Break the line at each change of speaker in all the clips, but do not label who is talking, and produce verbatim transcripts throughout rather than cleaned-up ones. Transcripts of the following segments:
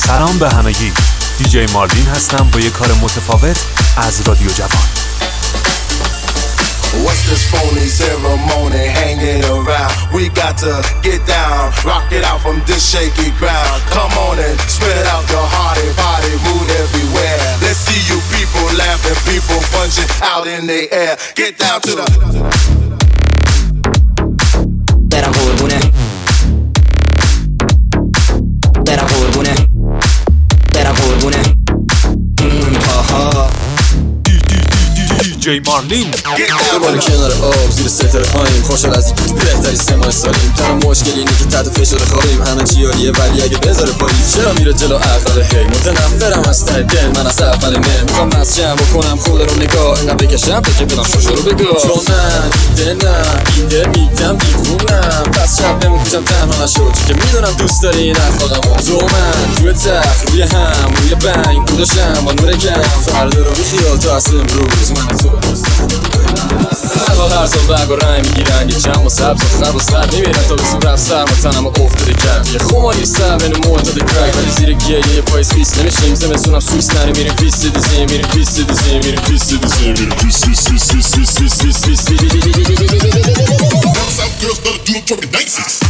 سلام به همگی، دیجی مارلین هستم با یه کار متفاوت از رادیو جوان.
What's this phony ceremony hanging around? We got to get down, rock it out from this shaky ground. Come on and spread out your hearty body, mood everywhere. Let's see you people laughing, people punching out in the air. Get down to the
برم قربونه برم قربونه برم قربونه آها
دیجی مارلین
دوباره کنار آب زیر ستاره هاییم، خوشحال از بهتری سه ماه سالیم. تنها مشکل اینه که تحت فشار خوابیم، همه چی عالیه ولی اگه بذاره پلیس چرا میره جلو عقل؟ هی متنفرم از ته دل، من از اول نه میخوام نسجم بکنم خود رو نگاه اینقدر بکشم بگه بدم شوشو رو بگاه. چون من ایده نه ایده میگم دیوونم، پس شب نمیکشم تنها نشد چون که میدونم دوست داری نخواهم. تو من توی تخت روی هم روی بنگ بوداشم با نور گم، فردا رو بیخیال تو اصل امروز من تو هوا هر سال برگ و رنگ میگیرن، یه چم و سبز و خرب و سرد میبینن تا به صورت سرم و تنم و افتاده کرد. یه خماری سر بین معتاد کرک ولی زیر گیه یه پایز خیست نمیشیم زمستونم سویس نره میریم پیست دیزیم میریم پیست دیزیم میریم پیست دیزیم میریم پیست دیزیم.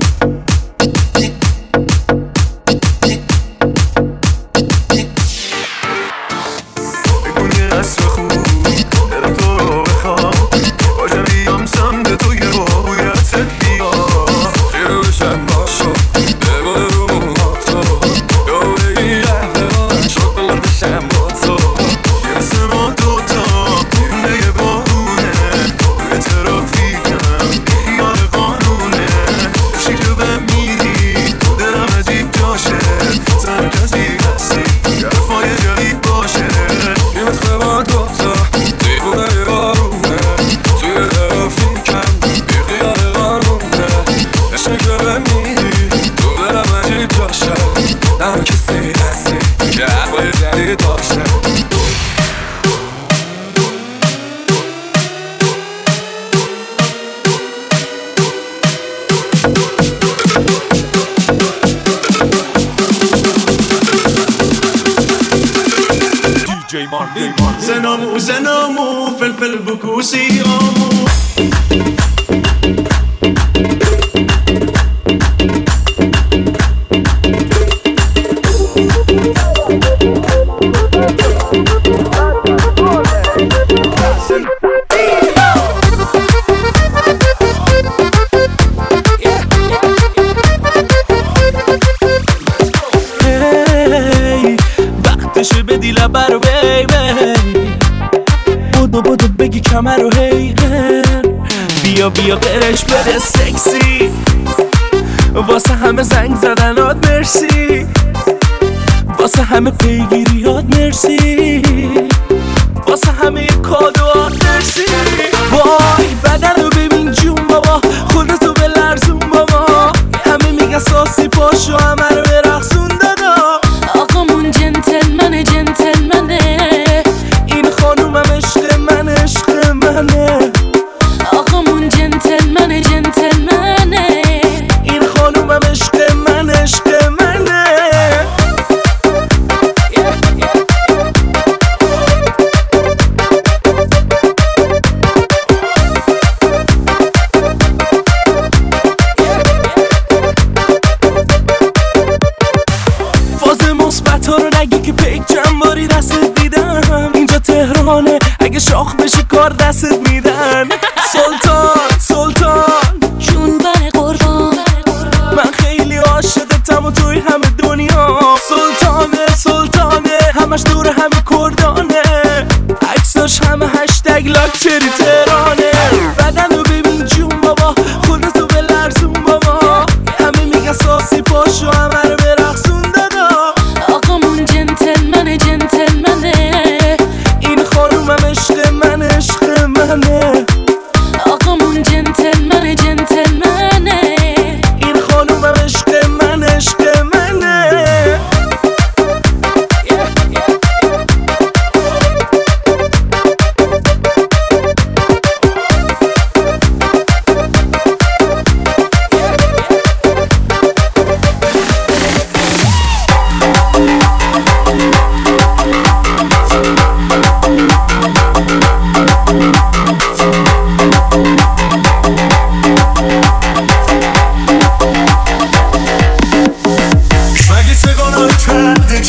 زنامو زنامو فلفل بکوسی آمو وقتشه بدی لبر بیبی بودو بودو بگی کمر رو هیگن بیا بیا برش بده سکسی واسه همه زنگ زدنات مرسی واسه همه پیگیریات مرسی واسه همه کادوات مرسی وای بدن رو ببین جون بابا خودتو به لرزون بابا همه میگن ساسی پاشو همه رو برقصون دادا
آقامون جنتلمنه جنتلمنه
این خانومم عشق من عشق منه
آقامون جنتلمنه جنتلمنه
این خانومم عشق من عشق منه فاز مثبت ها رو نگی که پیک چند باری دستت دیدم اینجا تهرانه اگه شاخ بشه کار دستت میدن سلطان سلطان
جون بر قربان
من خیلی عاشقتم و توی همه دنیا سلطانه سلطانه همش دور همه کردانه عکساش همه هشتگ لاکچری تهرانه بدن رو ببین جون بابا خودتو به لرزون بابا همه میگن ساسی پاشو همه رو برقصون دادا
آقامون جنتلمنه جنتلمنه
این خانومم عشق من عشق منه
آقامون جنتلمنه جنتلمنه
این خانومم عشق من عشق منه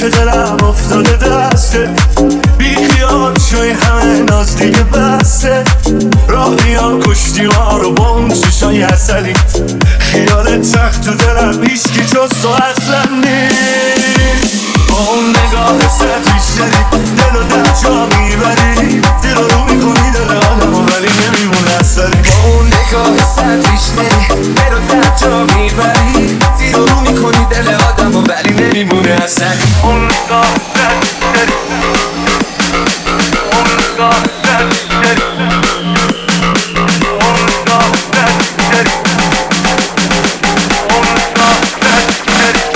که دلم افتاده دسته، بی خیال شوی همه ناز دیگه بسته. راهی ها کشتی ما رو با اون چشای اصلی، خیال تخت تو دلم هیچکی جز تو اصلا نیست. با اون نگاه سطحیش داری دل و در جا میبری، دل رو میکنی دل آدم ولی نمیمونه اثری. با اون نگاه سطحیش داری دل و در جا میبری، دل رو میکنی دل آدم ولی نمیمونه اثری. اون نگاه سطحیش داری، اون نگاه سطحیش داری، اون نگاه سطحیش داری، اون نگاه سطحیش داری.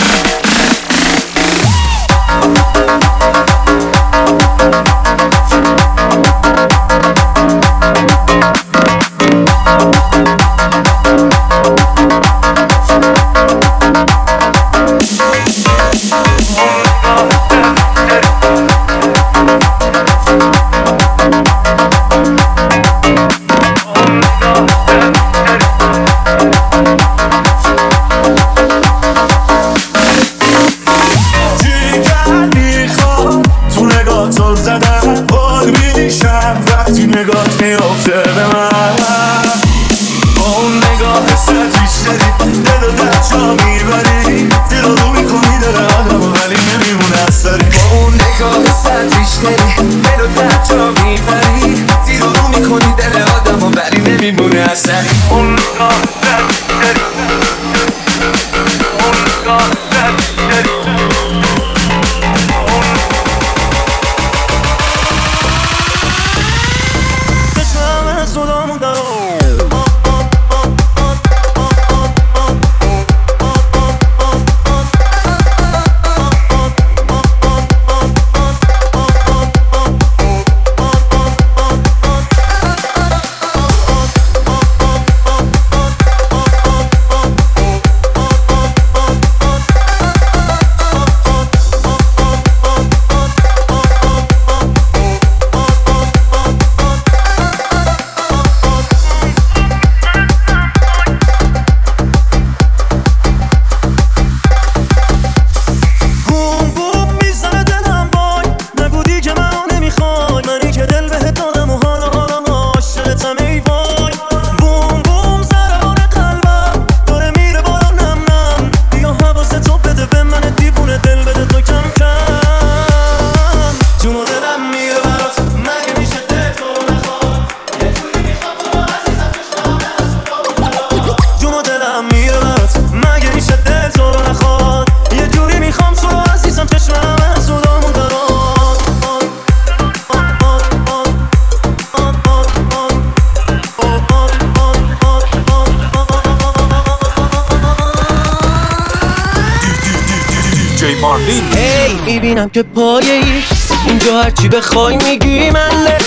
میبینم که پایه ای اینجا هرچی بخوای میگی منه،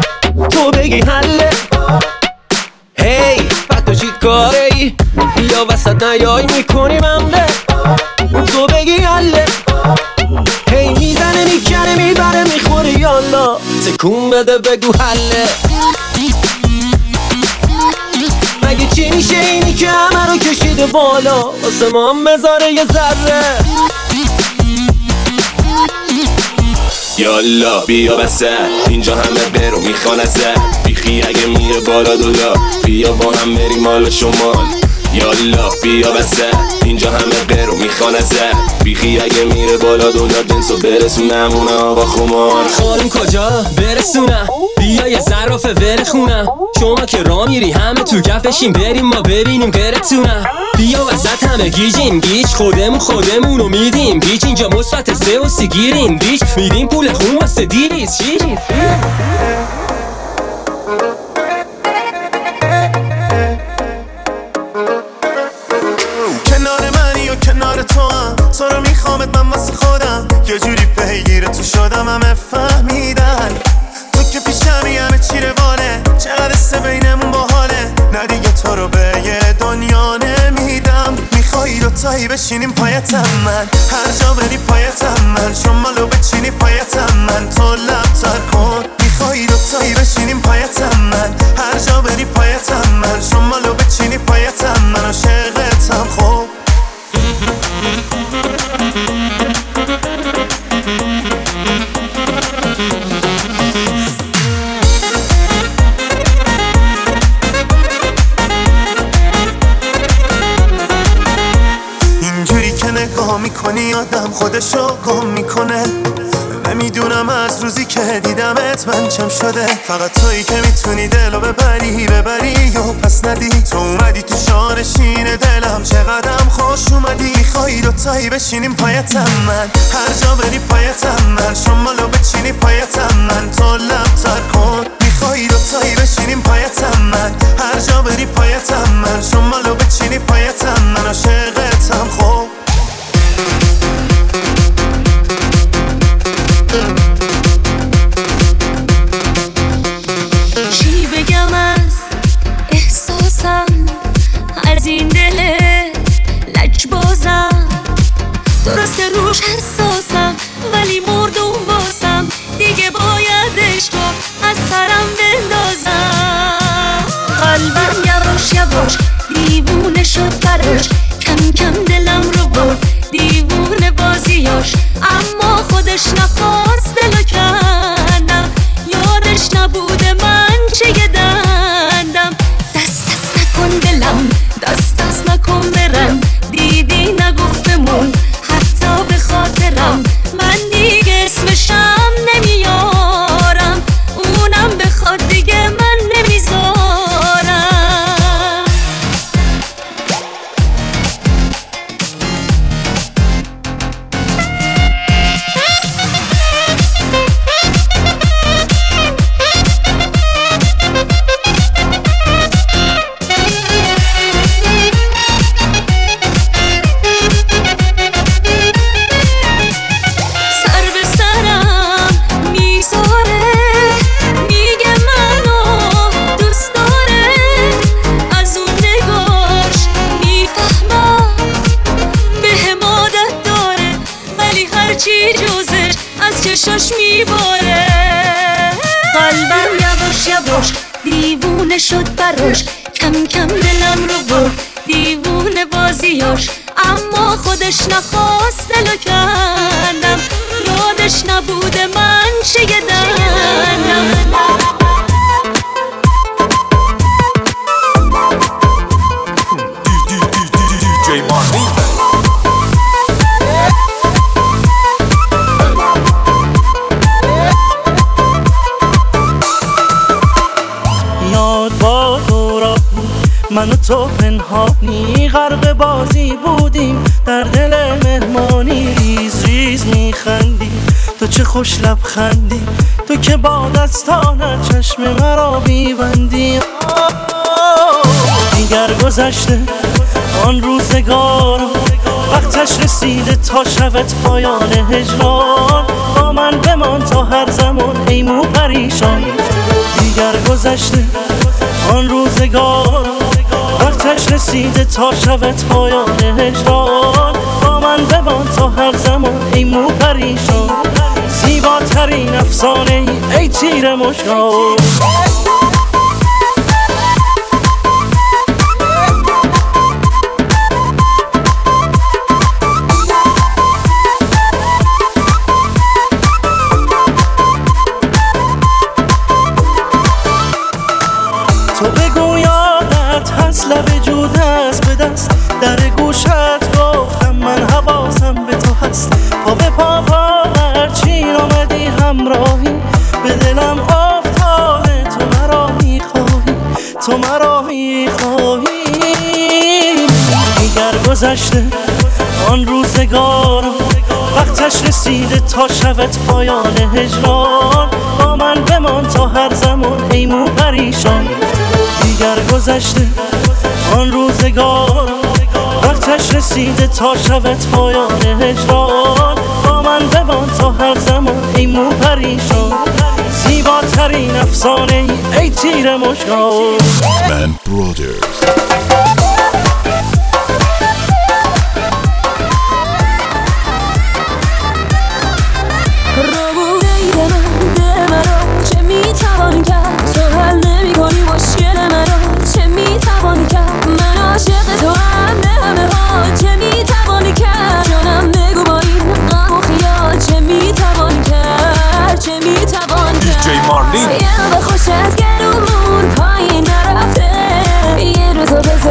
تو بگی حله. هی بعد تو چی کاره ای یا وسط نیای میکنی منده، تو بگی حله. هی میزنه میکنه میبره میخوری یالا، تکون بده بگو حله. مگه چی میشه اینی که همه رو کشیده بالا، آسمان بذاره یه ذره.
یالا بیا وسط اینجا همه برو میخوان ازت، بیخی اگه میره بالا دولا، بیا با هم بریم مال شمال. یالا بیا وسط اینجا همه برو میخوان ازت، بیخی اگه میره بالا دولا، دنسو برسونم اونه آقا خمار.
خانم کجا برسونم، بیا یه ظرافه ور خونم، شما که را میری همه تو کفشیم، بریم ما ببینیم غیرتونم. بیا وسط همه گیجیم گیج، خودمون خودمونو میدیم گیج، اینجا مثبت سه و سی گیریم بیچ، میدیم پول خون واسه دیریز چی؟
کنار منی و کنار تو هم، تو رو میخوامت من واسه خودم، یه جوری پیگیر تو شدم همه فهمیدن، تو که پیشمی همه چی روانه، چقدر سه بینمون باحاله، نه دیگه تو رو به یه دنیا نمیدم. میخوایی دوتایی بشینیم پایتم من، هر جا بری پایتم من، شمالو بچینی پایتم من، تو لب تر کن. میخوایی دوتایی بشینیم پایتم من، هر جا بری پایتم من، شمالو بچینی پایتم من، عاشقتم. خب نگاه میکنی آدم خودشو گم میکنه. نمیدونم از روزی که دیدمت من چم شده. فقط تویی که میتونی دلو ببری ببری یا پس ندی. تو اومدی تو شانشین دلم چقدرم خوش اومدی. خواهی دوتایی بشینیم پایتم من هر جا بری پایتم من. شمالو بچینی پایتم من تو لب تر کن. میخوایی دوتایی بشینیم پایتم من هر جا بری پایتم من. شمالو بچینی پایتم من عاشقتم خب.
چی بگم از احساسم از این دل لجبازم. درسته روش حساسم ولی مردم باسم. دیگه بایدش تو از سرم بندازم. قلبم یواش یواش دیوونه شد براش. کم کم دلم رو برد دیوونه بازیاش. اما خودش نخواست دلو کندم. یادش نبوده من چه دندم. دست دست نکن دلم دست دست نکن برم. دیدی نگفت بمون حتی به خاطرم. من دیگه اسمشم نمیارم. اونم بخواد دیگه من نمیذارم. چشاش میباره. قلبم یواش یواش دیوونه شد براش. کم کم دلم رو برد دیوونه بازیاش. اما خودش نخواست دلو کندم. یادش نبوده من چه دندم.
دیجی مارلین
من و تو پنهانی غرق بازی بودیم. در دل مهمانی ریز ریز میخندی. تو چه خوش لبخندی. تو که با دستانت چشم مرا میبندی. دیگر گذشته آن روزگار. وقتش رسیده تا شود پایان هجران. با من بمان تا هر زمان ای مو پریشان. دیگر گذشته آن روزگار. وقتش رسیده تا شود پایان هجران. با من بمان تا هر زمان ای مو پریشان. زیباترین افسانه ای, ای تیر مشکان. تو بگو یادت هست لب جود هست به دست. در گوشت گفتم من حواسم به تو هست. پا به پا پا هرچین آمدی همراهی. به دلم افتاده تو مرا میخواهی. تو مرا میخواهی. دیگر گذشته آن روزگار. وقتش رسیده تا شود پایان هجران. با من بمان تا هر زمان ای مو پریشان. دیگر گذشته آن روزگار. وقتش رسیده تا شود پایان هجران. با من بمان تا هر زمان ای مو پریشان. زیباترین افسانه ای, ای تیر مشکان.
من برادرز
میتوان کرد تو حل نمی کنی مشکل منو. چه میتوان کرد من عاشق تو هم به همه ها. چه میتوان کرد جانم بگو با این غم و خیال. چه میتوان کرد چه میتوان کرد.
دیجی مارلین
یه رو خوش از گلومون پایین نرفته. یه رو تو بذار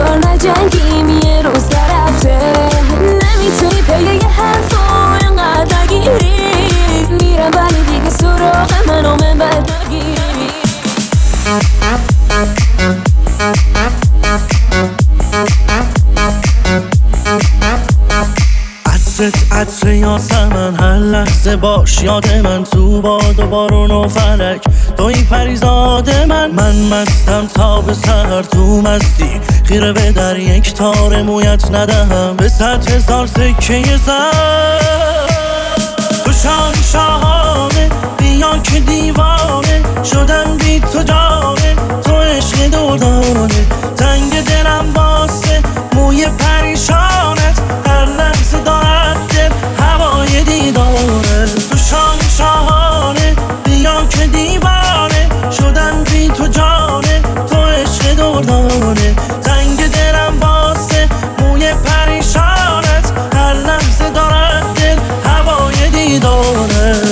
عطرت عطر یاسمن، هر لحظه باش یاد من، تو باد و بارون و فلک توی پریزاد من. من مستم تا به سر تو مستی، خیره به در یک تار مویت ندهم به صد هزار سکه زر. تو شان شاهانه بیا که دیوانه شدم بی تو جانه، تو عشق دردانه تنگ دلم واسه موی پریشانت، هر لحظه دارد دل هوای دیداره. تو شان شاهانه بیا که دیوانه شدم بی تو جانه، تو عشق دردانه تنگ دلم واسه موی پریشانت، هر لحظه دارد دل هوای دیداره.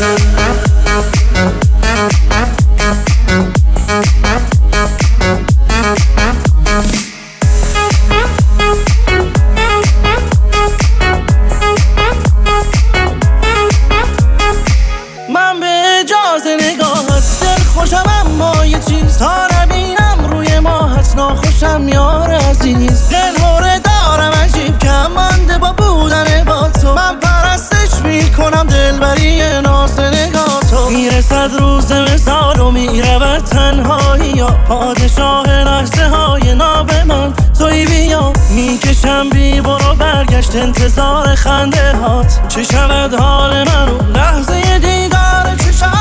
من به اجازه نگاهت دل خوشم، اما یه چیز تا نبینم روی ماهت ناخوشم یار عزیز. دل هوره دارم عجیب کم مانده با بودن با تو، من پرستش میکنم دلبری ناز نگاه تو. میرسد روز مثال و میرود تنهایی یا پادشاه لحظه های ناب من توی بیا. میکشم بی برو برگشت انتظار خنده هات، چه شود حال من و لحظه دیدار چشم.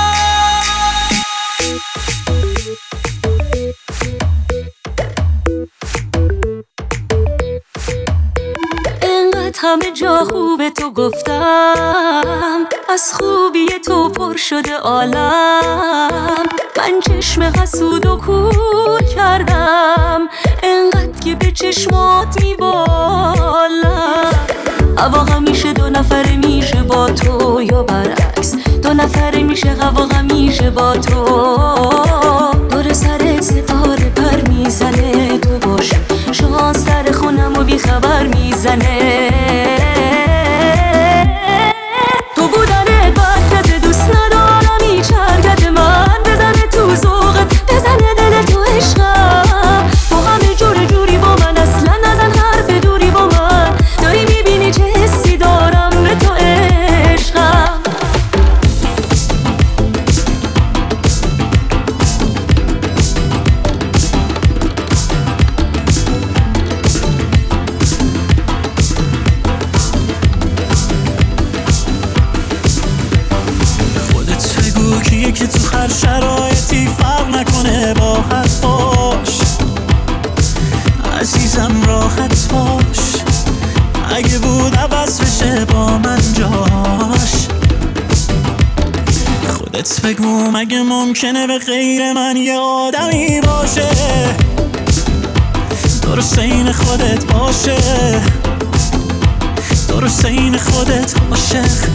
همه جا خوبه تو گفتم، از خوبی تو پر شده عالم. من چشم حسود و کور کردم انقدر که به چشمات میبالم. هوا همیشه دو نفره میشه با تو یا برعکس، دو نفره میشه هوا همیشه با تو. دور سرت ستاره پر میزنه تو باشه، شانس در خونم و بی خبر میزنه. تو بودنت برکت دوست ندارم هیچ حرکت من، بزنه تو ذوقت بزنه دل تو عشقم. تو همه جور جوری با من اصلا نزن حرف دوری با من، داری میبینی چه حسی دارم به تو عشقم.
که تو هر شرایطی فرق نکنه با حد باش عزیزم، راحت باش. اگه بود عوض بشه با من جاش، خودت بگو مگه ممکنه به غیر من یه آدمی باشه درست این خودت باشه، درست این خودت عاشق.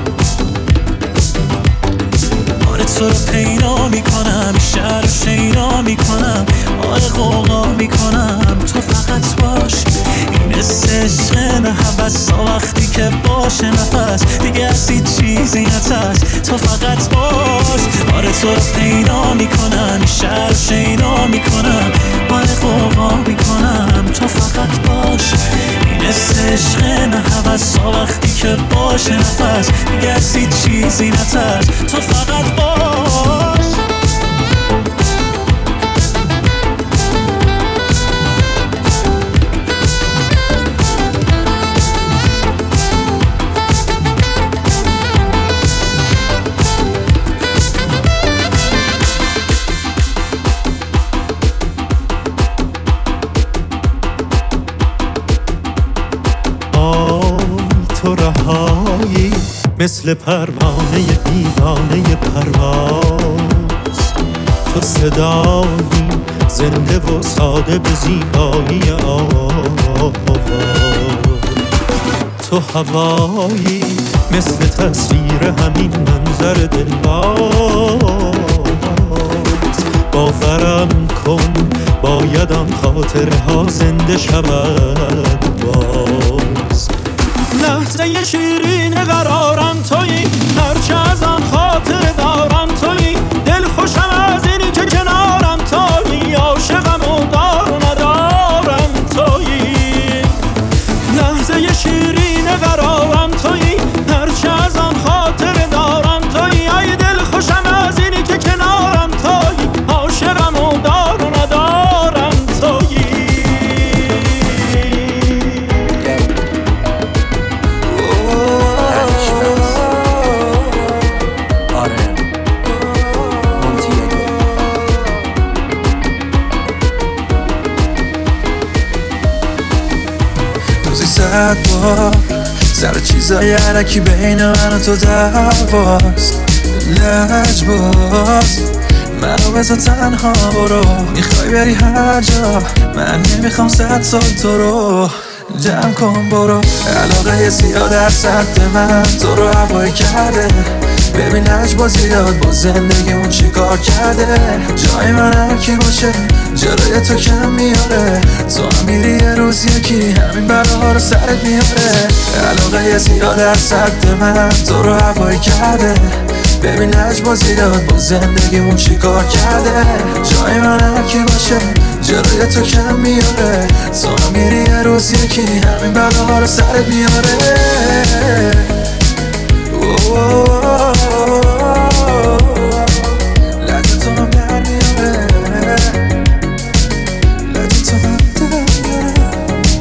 تو رو پیدا میکنم، شهر رو شیدا میکنم، آره غوغا میکنم. تو فقط باش، این عشق نه حوث وقتی که باشه نفس دیگه از هیچ چیزی نترس. تو فقط باش، آره تو رو پیدا میکنم، شهر رو شیدا میکنم، آره غوغا میکنم. تو فقط باش، این عشق نه حوث وقتی که باشه نفس دیگه از هیچ چیزی نترس. تو فقط باش. تو رهایی مثل پروانه دیوانه پرواز، تو صدایی زنده و ساده به زیبایی آواز. تو هوایی مثل تصویر همین منظر دلباز. باورم کن باید آن خاطره ها زنده شود باز. لحظه شیرین قرارم تویی، هرچه از آن خاطر دارم تویی. دل خوشم از اینی که کنارم تویی، عاشقم و دار ندارم تویی. لحظه شیرین قرارم
بعد با سر چیزای علکی بین من و تو دعواست لجباز منو بذار تنها برو میخوای بری هر جا من نمیخوام صد سال تو رو جمع کن برو علاقه زیاد در سطح من تو رو هوایی کرده ببین لجباز زیاد با زندگیمون چی کار کرده جای من هر کی باشه جلوی تو کم میاره تو هم میری یه روز یکی همین بلاها رو سرت میاره علاقه زیاد در سطح من تو رو هوایی کرده ببین لجباز زیاد با زندگیمون چی کار کرده جای من هر کی باشه جلوی تو کم میاره تو هم میری یه روز یکی همین بلاها رو سرت میاره لجه تو هم در میاره لجه تو هم در میاره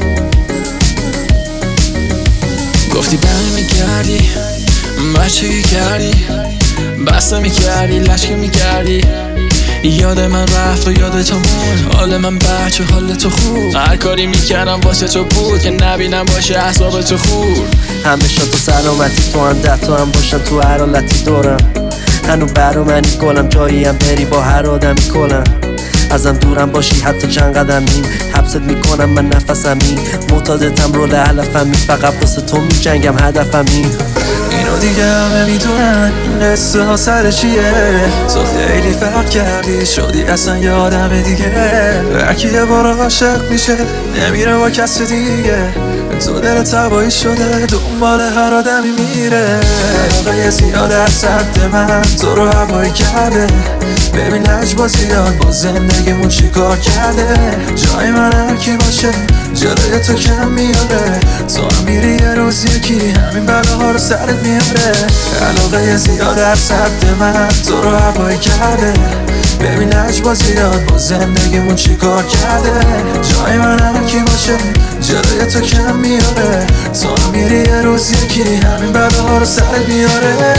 گفتی برمی میگردی بچگی کردی بسته میکردی لشکی میکردی یاد من رفت و یاد تو مون حال من بچه حال تو خوب هر کاری میکردم واسه تو بود که نبینم باشه احساب تو خور
همیشه تو سلامتی تو هم ده تو هم باشم تو هر حالتی دورم هنو برا منی گلم جاییم بری با هر آدمی کلم ازم دورم باشی حتی چند قدمی حبست میکنم من نفسمی معتادتم رول علفمی فقط واسه تو میجنگم هدفمی
اینو دیگه همه میدونن این قصه ها سر چیه تو خیلی فرق کردی شدی اصلا یه آدم دیگه هرکی یه بار عاشق میشه نمیره با کس دیگه تو دل تبایی شده دنبال هر آدمی میره علاقه زیاد در سطح من تو رو هوایی کرده ببین لجباز زیاد با زندگیمون چی کار کرده جای من هر کی باشه جلوی تو کم میاره تو هم میری یه روز یکی همین بلاها رو سرت میاره علاقه زیاد در سطح من تو رو هوایی کرده ببین لجباز زیاد با زندگیمون چی کار کرده جای من هر کی باشه جلوی تو کم میاره تو هم میری یه روز یکی همین بلاها رو سرت میاره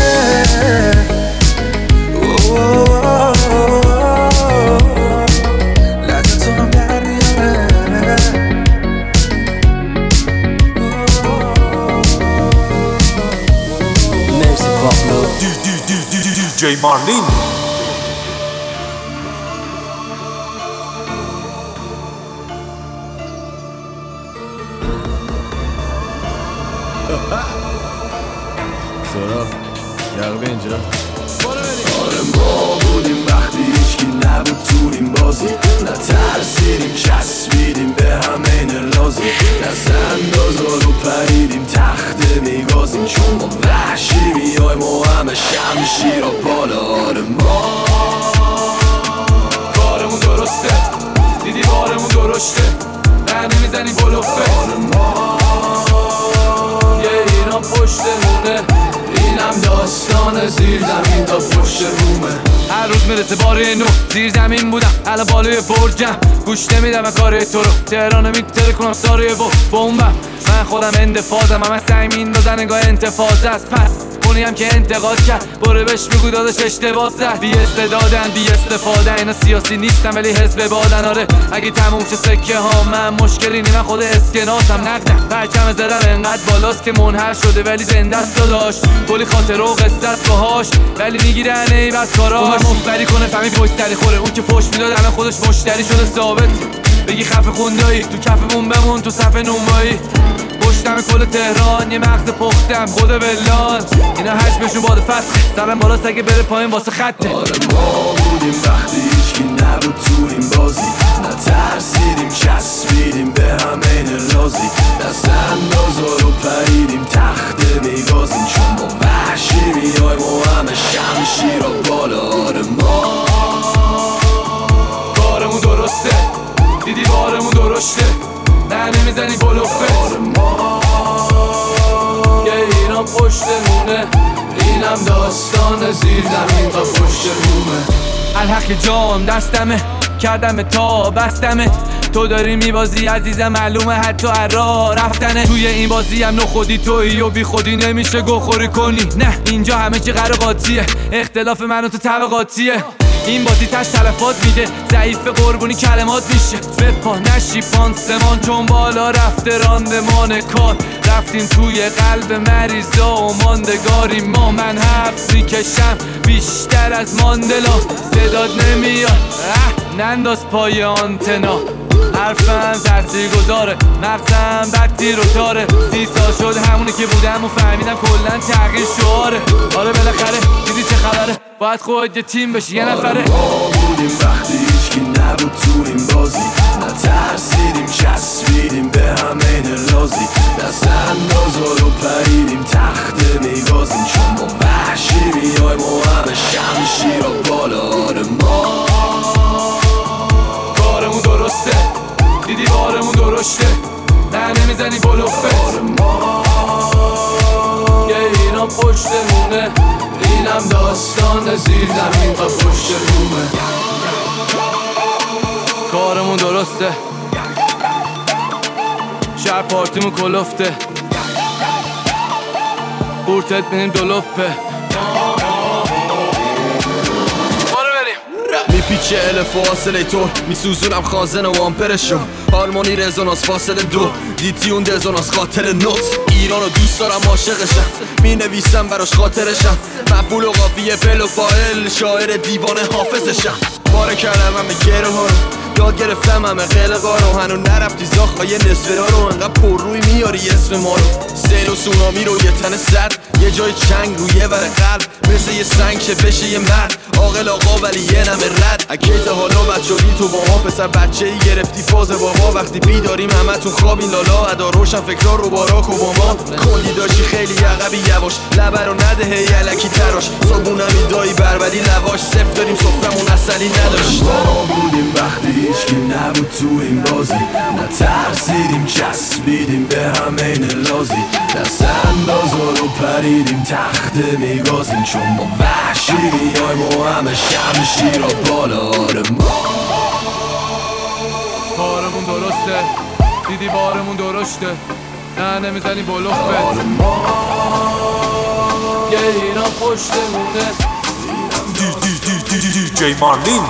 لجه تو هم در میاره
مرسی پابلو
دی دی دی دی دی دی جی مارلین
سورا یقبه اینجا
آره ما بودیم وقتی هیچکی نبود تو این بازی نترسیدیم چسبیدیم به همه این رازی دست اندازا رو پریدیم تخت میگازیم چون ما وحشی میایم و همه شمشیر و بالا آره ما کارمون درسته دیدی بارمون درشته نه نمیزنی بلوفه آره ما یه ایران پشتمونه اینم داستان زیر زمین تا پشت رومه هر روز میرسه باره نو زیر زمین بودم الان بالای برجم گوش نمیدم و کار تو رو تهران میتره کنم ساره با بومبم من خودم اندفاعم همه سعی میندازن نگاه انتفاض است پس اونی هم که انتقاد کرد برو بهش بگو داداش اشتباه زد بی استعدادن بی استفاده اینا سیاسی نیستم ولی حزب بادن آره اگه تموم چه سکه ها من مشکلی نی من خود اسکناسم نقدم پرچم زدم انقدر بالاست که منحل شده ولی زنده است داداش کلی خاطر و قصه است باهاش ولی میگیرن ای بس کاراش اون مفتری کنه فهمید پشتری خوره اون که فوش میداد الان خودش مشتری شده ثابت بگی خفه خوندایی تو کفمون بمون تو صف نونوایی پشتم کل تهران یه مغز پختم خود ولان اینا حجمشون باد فتح سرم بالاست اگه بره پایین واسه خطه آره ما بودیم وقتی هیچکی نبود تو این بازی نترسیدیم چسبیدیم به همه این رازی دست اندازا رو پریدیم تخت میگازیم چون ما وحشی میایم و همه شمشیر و بالا آره ما کارمون درسته دیدی بارمون درشته نه نمیزنی بلوفت آره ما یه ایران پشتمونه اینم داستان زیر زمین تا پشت رومه الحق جام دستمه کردم تا بستمت تو داری میبازی عزیزم معلومه حتی راه رفتنه توی این بازی هم نو خودی تویی و بی خودی نمیشه گوخوری کنی نه اینجا همه چی قرار قاطیه اختلاف من و تو طبقاتیه
این بازی تش تلفات میده، ضعیف قربونی کلمات میشه. بپا نشی پانسمان چون بالا رفته راندمان کار. رفتیم توی قلب مریضا و ماندگاریم ما. من حبس میکشم بیشتر از ماندلا، صداد نمیاد ننداز پای آنتنا. حرفم تاثیر گذاره، مغزم بدی رو تاره. سی سال شد همونی که بودم و فهمیدم کلن تغییر شعاره. آره بالاخره دیدی چه خبره، باید خود یه تیم بشی یه نفره.
ما بودیم وقتی هیچکی نبود تو این بازی، نترسیدیم چسبیدیم به هم این رازی. دست اندازا رو پریدیم تخت میگازیم، چون ما وحشی میایم و همه شمشیر و بالا. آره ما
کارمون درسته، دیدی بارمون درشته، نه نمیزنی بلوفت.
آره ما
یه ایران پشتمونه، اینم داستان زیر زمین تا پشت رومه. کارمون درسته، شهر پارتیمون کلفته، بورتت بینیم دولوپه.
میپیچه الف و فاصله طور، میسوزونم خازن و وامپرشو. هارمونی رزونانس فاصله دو، دیتیون دزونانس خاطر نوت. ایرانو دوست دارم عاشقشم، مینویسم براش خاطرشم. مفعول و قافیه فعل و فاعل، شاعر دیوانه حافظشم. باره کردم همه گره ها رو، یاد گرفتم همه قلقا رو. هنو نرفتی زاخهای نصفرا رو، انقدر پر روی میاری اسم ما رو. سیل و سونامی رو یه تن صد، یه جای چنگ روی ور قلب. مثل یه سنگ شه بشه یه مرد، عاقل آقا ولی یه نمه رد. اکیت حالا بچگی تو با ما، پسر بچه ای گرفتی فاز بابا. وقتی بیداریم همه تون خوابین لالا، ادا روشن فکرار رو باراک اوباما. کلی داشتی خیلی عقبی یواش، لبه رو نده هی علکی تراش. صابونمی دایی بربری لواش، صفر داریم سفرمون اصلی نداشت.
ما بودیم وقتی هیچکی نبود تو این بازی، نترسیدیم چسبیدیم به هم این لازی. دست اندازا رو پریدیم تخت میگازیم، چون ما وحشی میایم و همه شمشیر و بالا. آره ما
کارمون درسته، دیدی بارمون درشته، نه نمیزنی بلوفت.
آره ما
یه ایران پشتمونه.
دی دی دی دی دی جی مارلین.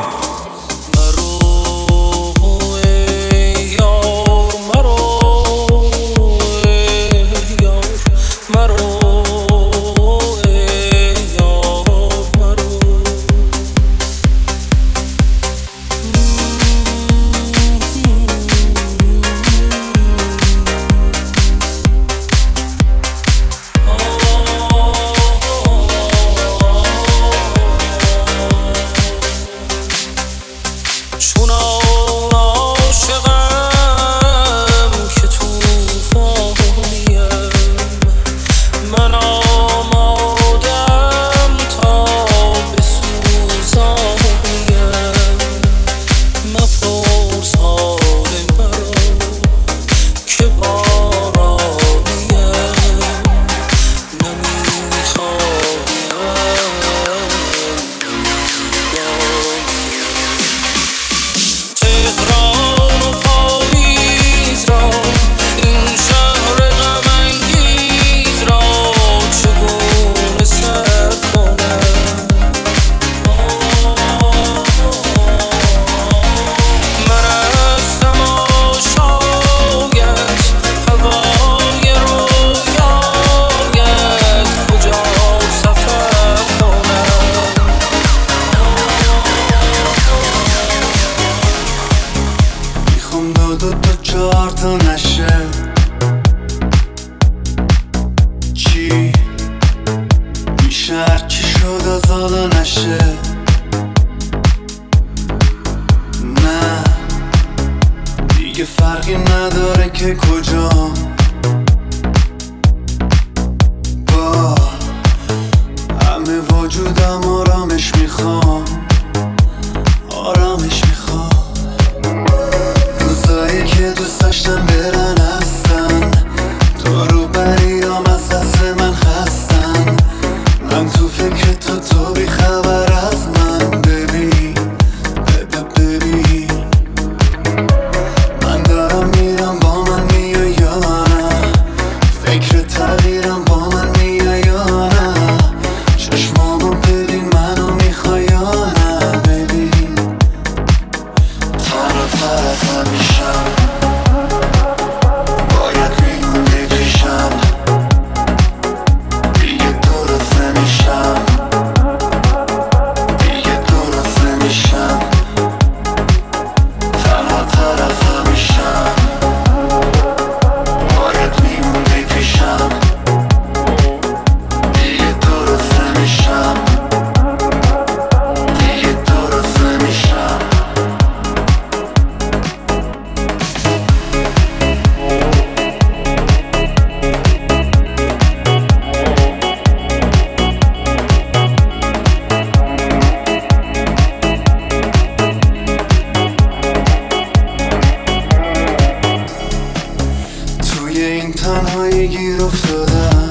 جایی گیر افتادم.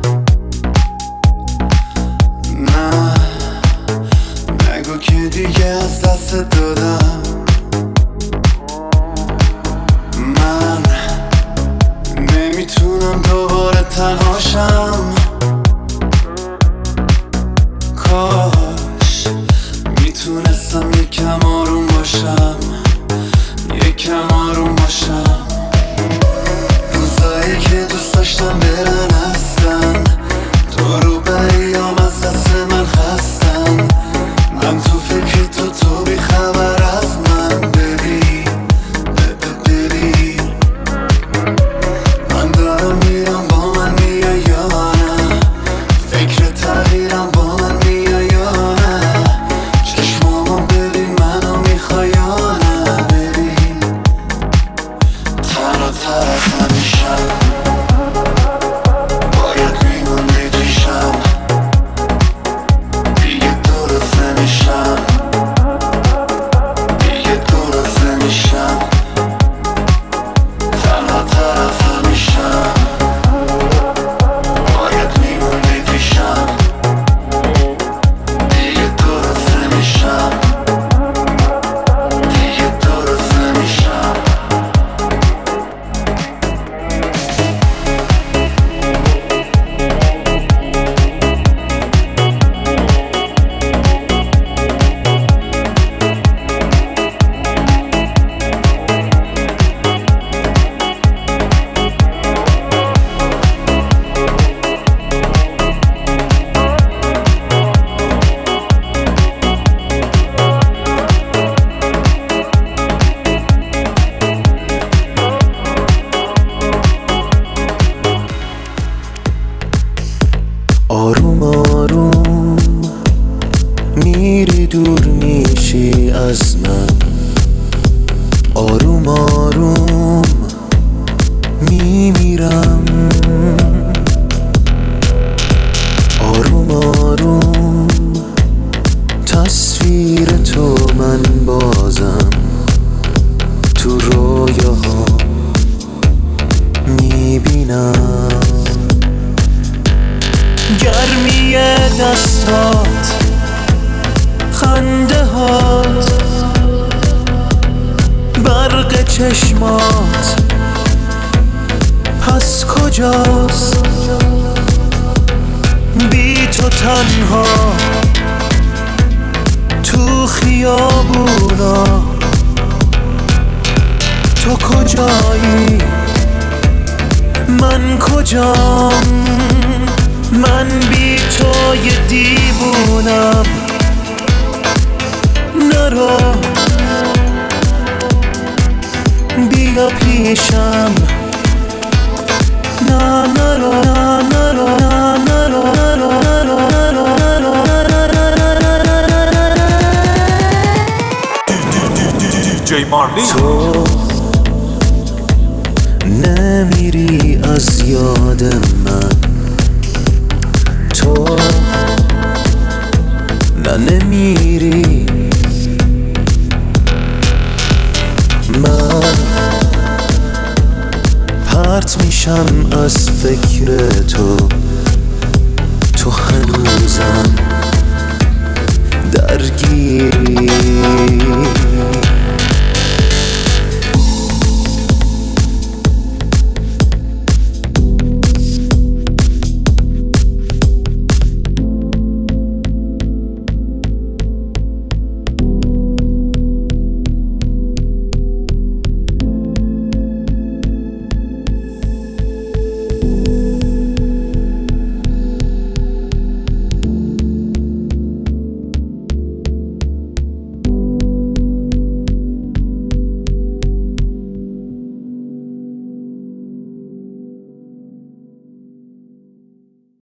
نه نگو که دیگه از دست دادم. من نمیتونم دوباره تنهاشم. کاش میتونستم یکم آروم باشم، یکم آروم باشم. روزایی که دوست داشتم برن هستن، تو رو بریام از دست من خستن. من تو فکر تو تو بی خبر از من. ببین ببین من دارم میرم، با من میای یا نه؟ فکر تغییرم با من میای یا نه؟ چشمامو ببین منو میخوای یا نه؟ ببین تنها تر از همیشم، باید میموندی پیشم. دیگه درست نمیشم، دیگه درست نمیشم. تنها تر از همیشم، باید میموندی پیشم. دیگه درست نمیشم، دیگه درست نمیشم.
آروم آروم میری دور میشی از من. آروم آروم میمیرم. آروم آروم تصویر تو من بازم تو رویاها میبینم.
گرمی دستات، خنده هات، برق چشمات، پس کجاست؟ بی تو تنها تو خیابونا. تو کجایی؟ من کجام؟ من بی تو یه دیوونم. نرو بیا پیشم. نه نرو نه نرو نه نرو نرو نرو نرو
دیجی مارلین.
تو نمیری از یاد من. تو نه نمیری. من پرت میشم از فکر تو. تو هنوزم درگیری.